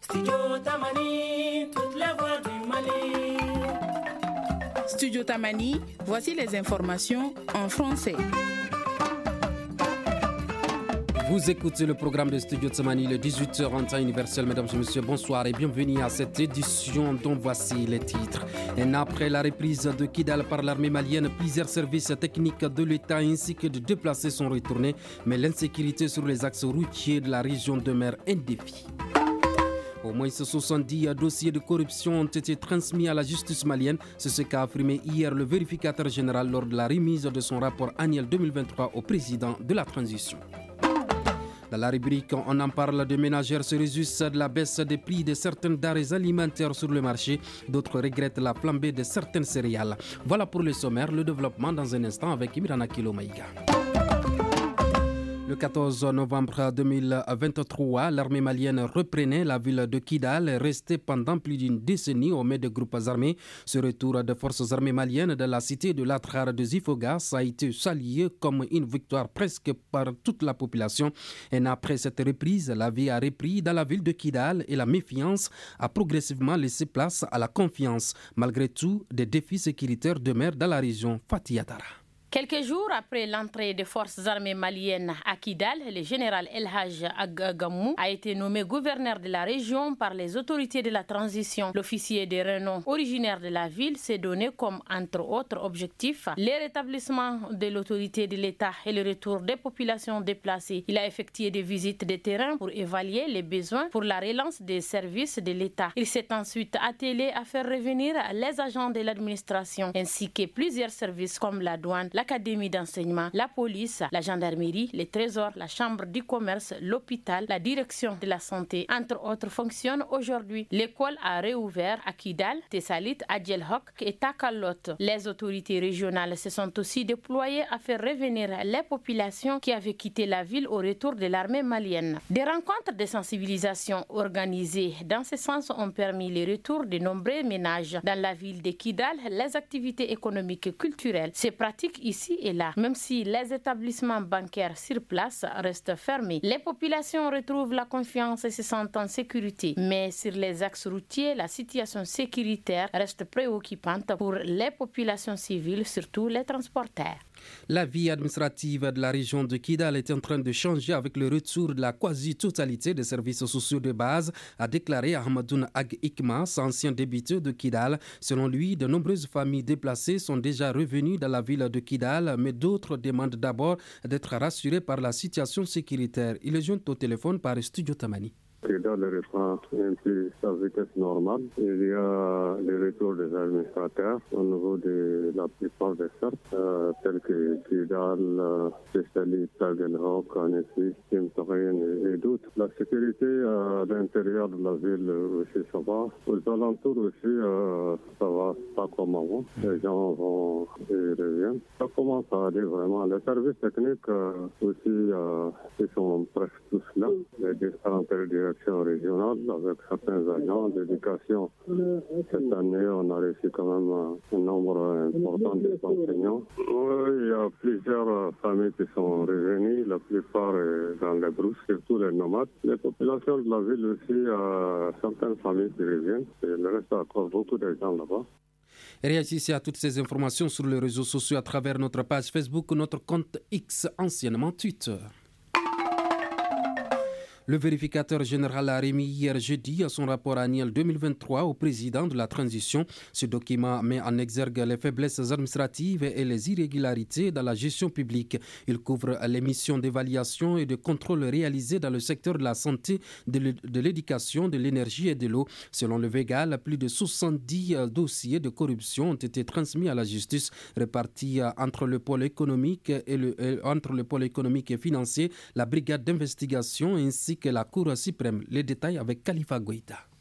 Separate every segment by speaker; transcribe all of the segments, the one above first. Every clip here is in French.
Speaker 1: Studio Tamani, toutes les voix du Mali.
Speaker 2: Studio Tamani, voici les informations en français.
Speaker 3: Vous écoutez le programme de Studio Tamani, le 18h en temps universel. Mesdames et messieurs, bonsoir et bienvenue à cette édition dont voici les titres. Et après la reprise de Kidal par l'armée malienne, plusieurs services techniques de l'État ainsi que de déplacés sont retournés, mais l'insécurité sur les axes routiers de la région demeure un défi. Au moins 70 dossiers de corruption ont été transmis à la justice malienne. C'est ce qu'a affirmé hier le vérificateur général lors de la remise de son rapport annuel 2023 au président de la transition. Dans la rubrique, on en parle, de ménagères se réjouissent de la baisse des prix de certaines denrées alimentaires sur le marché. D'autres regrettent la flambée de certaines céréales. Voilà pour le sommaire, le développement dans un instant avec Imirana Kilo Maïga. Le 14 novembre 2023, l'armée malienne reprenait la ville de Kidal, restée pendant plus d'une décennie aux mains de groupes armés. Ce retour des forces armées maliennes de la cité de l'Atrar de Zifogas a été salué comme une victoire presque par toute la population. Et après cette reprise, la vie a repris dans la ville de Kidal et la méfiance a progressivement laissé place à la confiance. Malgré tout, des défis sécuritaires demeurent dans la région Fatiyatara.
Speaker 4: Quelques jours après l'entrée des forces armées maliennes à Kidal, le général El Hadj Agamou a été nommé gouverneur de la région par les autorités de la transition. L'officier de renom originaire de la ville s'est donné comme, entre autres objectifs, le rétablissement de l'autorité de l'État et le retour des populations déplacées. Il a effectué des visites de terrain pour évaluer les besoins pour la relance des services de l'État. Il s'est ensuite attelé à faire revenir les agents de l'administration ainsi que plusieurs services comme la douane, l'académie d'enseignement, la police, la gendarmerie, les trésors, la chambre du commerce, l'hôpital, la direction de la santé, entre autres, fonctionnent aujourd'hui. L'école a réouvert à Kidal, Tessalit, Adjelhok et Takalot. Les autorités régionales se sont aussi déployées à faire revenir les populations qui avaient quitté la ville au retour de l'armée malienne. Des rencontres de sensibilisation organisées dans ce sens ont permis le retour de nombreux ménages. Dans la ville de Kidal, les activités économiques et culturelles se pratiquent ici et là, même si les établissements bancaires sur place restent fermés. Les populations retrouvent la confiance et se sentent en sécurité. Mais sur les axes routiers, la situation sécuritaire reste préoccupante pour les populations civiles, surtout les transporteurs.
Speaker 3: La vie administrative de la région de Kidal est en train de changer avec le retour de la quasi-totalité des services sociaux de base, a déclaré Ahmadoun Ag Ikmas, ancien député de Kidal. Selon lui, de nombreuses familles déplacées sont déjà revenues dans la ville de Kidal, mais d'autres demandent d'abord d'être rassurées par la situation sécuritaire. Il est joint au téléphone par Studio Tamani.
Speaker 5: Kidal reprend un peu sa vitesse normale. Il y a le retour des administrateurs au niveau de la plupart des cercles, tels que Kidal, Tessalit, Tagelhok, Anessi, Timtorin et d'autres. La sécurité à l'intérieur de la ville aussi, ça va. Aux alentours aussi, ça va pas comme avant. Les gens vont et reviennent. Ça commence à aller vraiment. Les services techniques aussi, ils sont presque tous là. Les différentes directions régionales avec certains agents d'éducation. Cette année, on a reçu quand même un nombre important d'enseignants. Il y a plusieurs familles qui sont revenues, la plupart dans les brousses, surtout les nomades. Les populations de la ville aussi, certaines familles qui reviennent. Il reste encore beaucoup de gens là-bas.
Speaker 3: Réagissez à toutes ces informations sur les réseaux sociaux à travers notre page Facebook ou notre compte X, anciennement Twitter. Le vérificateur général a remis hier jeudi son rapport annuel 2023 au président de la transition. Ce document met en exergue les faiblesses administratives et les irrégularités dans la gestion publique. Il couvre les missions d'évaluation et de contrôle réalisées dans le secteur de la santé, de l'éducation, de l'énergie et de l'eau. Selon le Végal, plus de 70 dossiers de corruption ont été transmis à la justice, répartis entre le pôle économique et financier, la brigade d'investigation ainsi que la Cour suprême. Les détails avec Khalifa Goïta.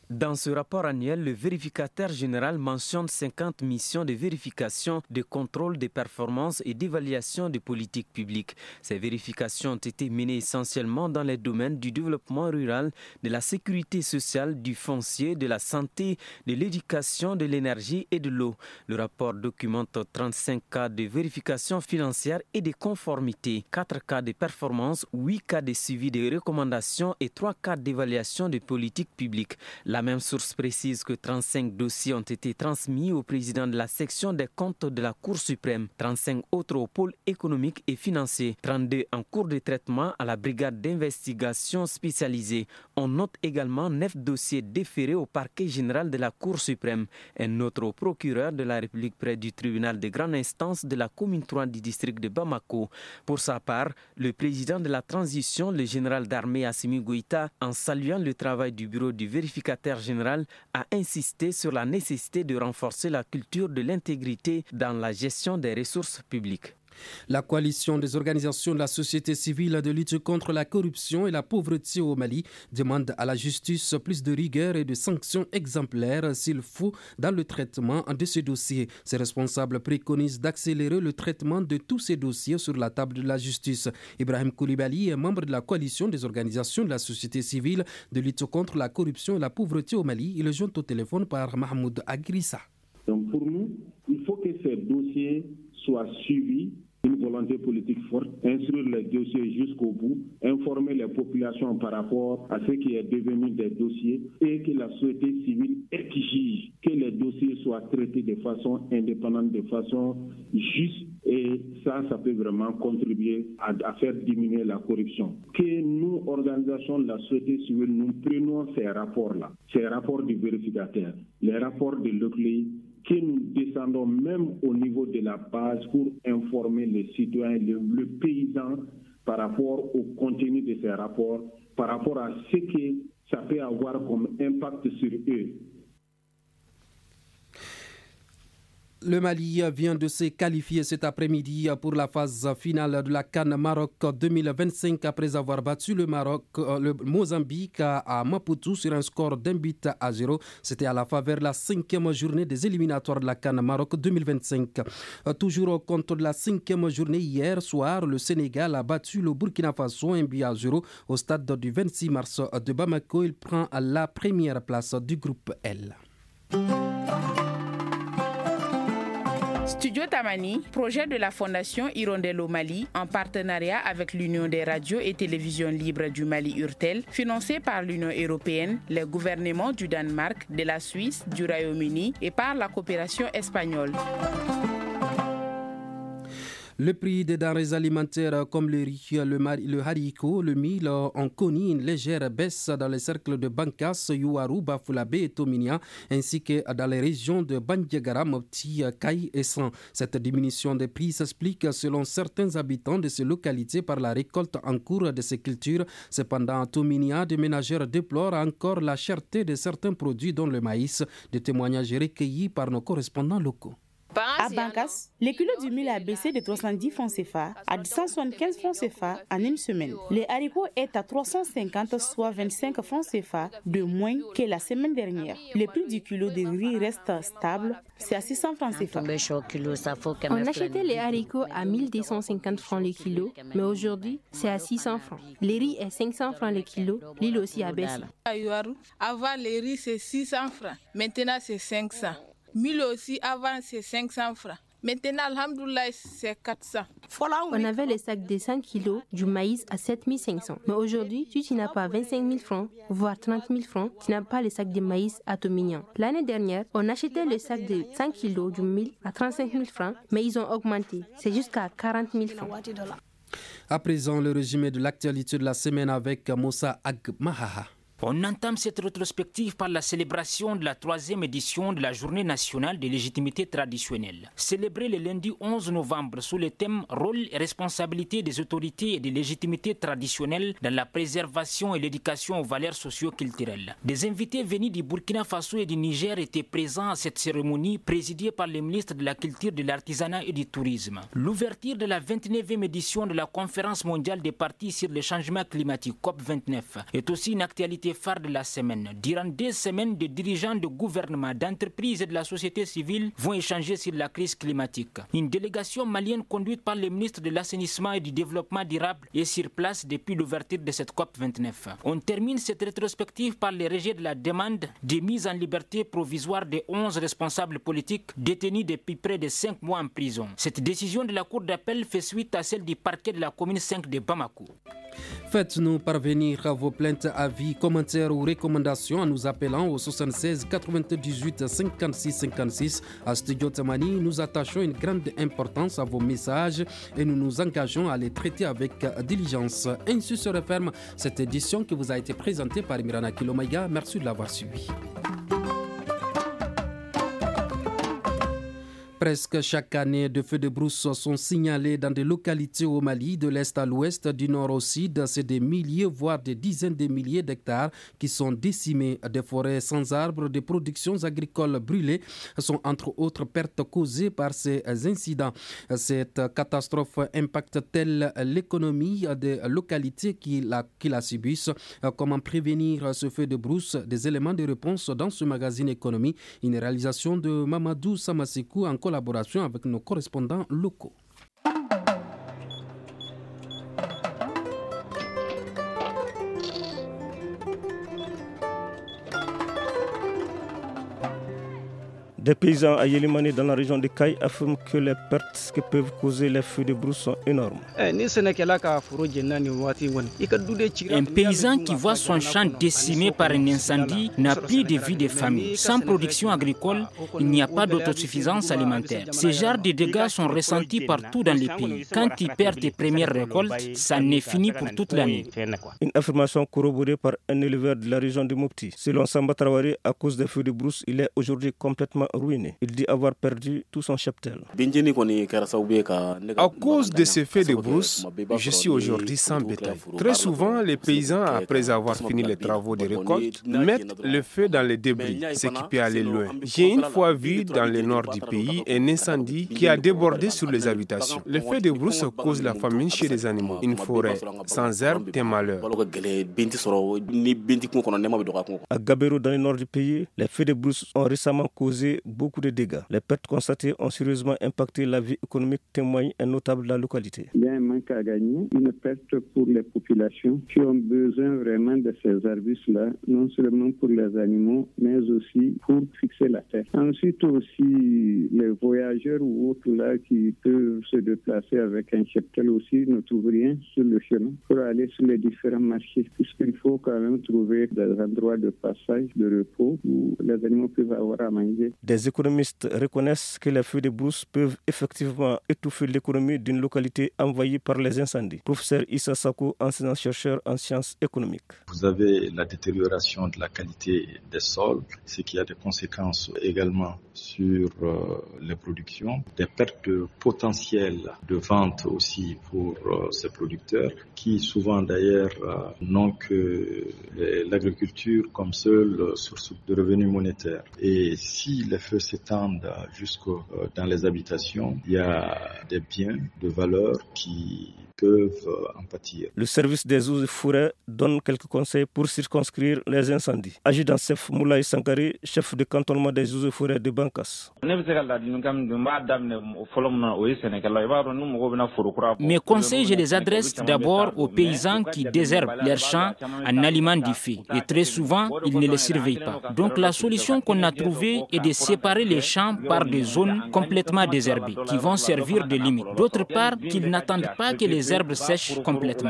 Speaker 6: Dans ce rapport annuel, le vérificateur général mentionne 50 missions de vérification, de contrôle des performances et d'évaluation des politiques publiques. Ces vérifications ont été menées essentiellement dans les domaines du développement rural, de la sécurité sociale, du foncier, de la santé, de l'éducation, de l'énergie et de l'eau. Le rapport documente 35 cas de vérification financière et de conformité, 4 cas de performance, 8 cas de suivi des recommandations et 3 cas d'évaluation des politiques publiques. La même source précise que 35 dossiers ont été transmis au président de la section des comptes de la Cour suprême, 35 autres au pôle économique et financier, 32 en cours de traitement à la brigade d'investigation spécialisée. On note également 9 dossiers déférés au parquet général de la Cour suprême, un autre au procureur de la République près du tribunal de grande instance de la commune 3 du district de Bamako. Pour sa part, le président de la transition, le général d'armée Assimi Goïta, en saluant le travail du bureau du vérificateur général, a insisté sur la nécessité de renforcer la culture de l'intégrité dans la gestion des ressources publiques.
Speaker 3: La coalition des organisations de la société civile de lutte contre la corruption et la pauvreté au Mali demande à la justice plus de rigueur et de sanctions exemplaires s'il faut dans le traitement de ces dossiers. Ces responsables préconisent d'accélérer le traitement de tous ces dossiers sur la table de la justice. Ibrahim Koulibaly est membre de la coalition des organisations de la société civile de lutte contre la corruption et la pauvreté au Mali. Il est joint au téléphone par Mahmoud Agrissa.
Speaker 7: Donc pour nous, il faut que ces dossiers soient suivis. Une volonté politique forte, instruire les dossiers jusqu'au bout, informer les populations par rapport à ce qui est devenu des dossiers et que la société civile exige que les dossiers soient traités de façon indépendante, de façon juste, et ça peut vraiment contribuer à faire diminuer la corruption. Que nous, organisations de la société civile, nous prenions ces rapports-là, ces rapports du vérificateur, les rapports de l'OCLEI, que nous descendons même au niveau de la base pour informer les citoyens, le paysan par rapport au contenu de ces rapports, par rapport à ce que ça peut avoir comme impact sur eux.
Speaker 3: Le Mali vient de se qualifier cet après-midi pour la phase finale de la CAN Maroc 2025 après avoir battu le Mozambique à Maputo sur un score d'1-0. C'était à la faveur de la 5e journée des éliminatoires de la CAN Maroc 2025. Toujours au compte de la 5e journée, hier soir, le Sénégal a battu le Burkina Faso 1-0 au stade du 26 mars de Bamako. Il prend la première place du groupe L.
Speaker 2: Studio Tamani, projet de la Fondation Hirondelle au Mali, en partenariat avec l'Union des radios et télévisions libres du Mali URTEL, financé par l'Union européenne, les gouvernements du Danemark, de la Suisse, du Royaume-Uni et par la coopération espagnole.
Speaker 3: Le prix des denrées alimentaires comme le riz, le haricot, le mil ont connu une légère baisse dans les cercles de Bankas, Youarou, Bafulabe et Tominia, ainsi que dans les régions de Bandiagara, Mopti, Kaï et San. Cette diminution des prix s'explique selon certains habitants de ces localités par la récolte en cours de ces cultures. Cependant, à Tominia, des ménagères déplorent encore la cherté de certains produits dont le maïs. Des témoignages recueillis par nos correspondants locaux.
Speaker 8: À Bankas, le kilo du mil a baissé de 310 francs CFA à 175 francs CFA en une semaine. Le haricot est à 350, soit 25 francs CFA de moins que la semaine dernière. Le prix du kilo de riz reste stable, c'est à 600 francs CFA.
Speaker 9: On achetait les haricots à 1250 francs le kilo, mais aujourd'hui, c'est à 600 francs. Le riz est 500 francs le kilo, l'huile aussi a baissé.
Speaker 10: Avant, le riz, c'est 600 francs. Maintenant, c'est 500. Mille aussi, avant, c'est 500 francs. Maintenant, alhamdoulilah, c'est 400.
Speaker 9: On avait les sacs de 100 kilos du maïs à 7500. Mais aujourd'hui, si tu n'as pas 25 000 francs, voire 30 000 francs, tu n'as pas les sacs de maïs à Tomignan. L'année dernière, on achetait le sac de 100 kilos du mil à 35 000 francs, mais ils ont augmenté. C'est jusqu'à 40 000 francs.
Speaker 3: À présent, le résumé de l'actualité de la semaine avec Moussa Agmahaha.
Speaker 11: On entame cette rétrospective par la célébration de la 3e édition de la Journée nationale des légitimités traditionnelles. Célébrée le lundi 11 novembre sous le thème « Rôle et responsabilité des autorités et des légitimités traditionnelles dans la préservation et l'éducation aux valeurs socio-culturelles ». Des invités venus du Burkina Faso et du Niger étaient présents à cette cérémonie présidée par le ministre de la Culture, de l'Artisanat et du Tourisme. L'ouverture de la 29e édition de la Conférence mondiale des partis sur le changement climatique COP29 est aussi une actualité l'actualité phare de la semaine. Durant 2 semaines, des dirigeants de gouvernement, d'entreprises et de la société civile vont échanger sur la crise climatique. Une délégation malienne conduite par le ministre de l'Assainissement et du Développement durable est sur place depuis l'ouverture de cette COP29. On termine cette rétrospective par le rejet de la demande de mise en liberté provisoire de 11 responsables politiques détenus depuis près de 5 mois en prison. Cette décision de la Cour d'appel fait suite à celle du parquet de la commune 5 de Bamako.
Speaker 3: Faites-nous parvenir vos plaintes, avis, commentaires ou recommandations en nous appelant au 76 98 56 56. À Studio Tsamani, nous attachons une grande importance à vos messages et nous nous engageons à les traiter avec diligence. Ainsi se referme cette édition qui vous a été présentée par Mirana Kilomaya. Merci de l'avoir suivi. Presque chaque année, des feux de brousse sont signalés dans des localités au Mali, de l'est à l'ouest, du nord au sud. C'est des milliers, voire des dizaines de milliers d'hectares qui sont décimés. Des forêts sans arbres, des productions agricoles brûlées sont entre autres pertes causées par ces incidents. Cette catastrophe impacte-t-elle l'économie des localités qui la subissent? Comment prévenir ce feu de brousse? Des éléments de réponse dans ce magazine Économie, une réalisation de Mamadou Samasekou en collaboration avec nos correspondants locaux.
Speaker 12: Des paysans à Yelimani dans la région de Kaï affirment que les pertes que peuvent causer les feux de brousse sont énormes.
Speaker 11: Un paysan qui voit son champ décimé par un incendie n'a plus de vie de famille. Sans production agricole, il n'y a pas d'autosuffisance alimentaire. Ces genres de dégâts sont ressentis partout dans les pays. Quand il perd tes premières récoltes, ça n'est fini pour toute l'année.
Speaker 12: Une affirmation corroborée par un éleveur de la région de Mopti. Selon Samba Traoré, à cause des feux de brousse, il est aujourd'hui complètement ruiné. Il dit avoir perdu tout son cheptel.
Speaker 13: À cause de ces feux de brousse, je suis aujourd'hui sans bétail. Très souvent, les paysans, après avoir fini les travaux de récolte, mettent le feu dans les débris, ce qui peut aller loin. J'ai une fois vu dans le nord du pays un incendie qui a débordé sur les habitations. Le feu de brousse cause la famine chez les animaux. Une forêt sans herbe est malheur.
Speaker 12: À Gabero, dans le nord du pays, les feux de brousse ont récemment causé beaucoup de dégâts. Les pertes constatées ont sérieusement impacté la vie économique, témoigne un notable de la localité.
Speaker 7: Il y a un manque à gagner, une perte pour les populations qui ont besoin vraiment de ces arbustes-là, non seulement pour les animaux, mais aussi pour fixer la terre. Ensuite aussi, les voyageurs ou autres là qui peuvent se déplacer avec un cheptel aussi ne trouvent rien sur le chemin pour aller sur les différents marchés, puisqu'il faut quand même trouver des endroits de passage, de repos où les animaux peuvent avoir à manger.
Speaker 12: Des économistes reconnaissent que les feux de brousse peuvent effectivement étouffer l'économie d'une localité envahie par les incendies. Professeur Issa Sako, enseignant-chercheur en sciences économiques.
Speaker 14: Vous avez la détérioration de la qualité des sols, ce qui a des conséquences également sur les productions, des pertes potentielles de vente aussi pour ces producteurs qui souvent d'ailleurs n'ont que l'agriculture comme seule source de revenus monétaires. Et si les feux s'étendent jusque dans les habitations, il y a des biens de valeur qui peuvent en pâtir.
Speaker 12: Le service des eaux et forêts donne quelques conseils pour circonscrire les incendies. Adjudant chef Moulay Sankari, chef de cantonnement des eaux et forêts de Bankas.
Speaker 11: Mes conseils, je les adresse d'abord aux paysans qui désherbent leurs champs en aliment du feu. Et très souvent, ils ne les surveillent pas. Donc la solution qu'on a trouvée est de séparer les champs par des zones complètement désherbées, qui vont servir de limite. D'autre part, qu'ils n'attendent pas que les herbes sèchent complètement.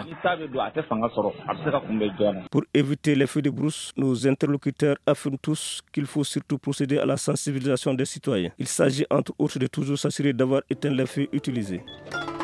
Speaker 12: Pour éviter les feux de brousse, nos interlocuteurs affirment tous qu'il faut surtout procéder à la sensibilisation des citoyens. Il s'agit entre autres de toujours s'assurer d'avoir éteint les feux utilisés.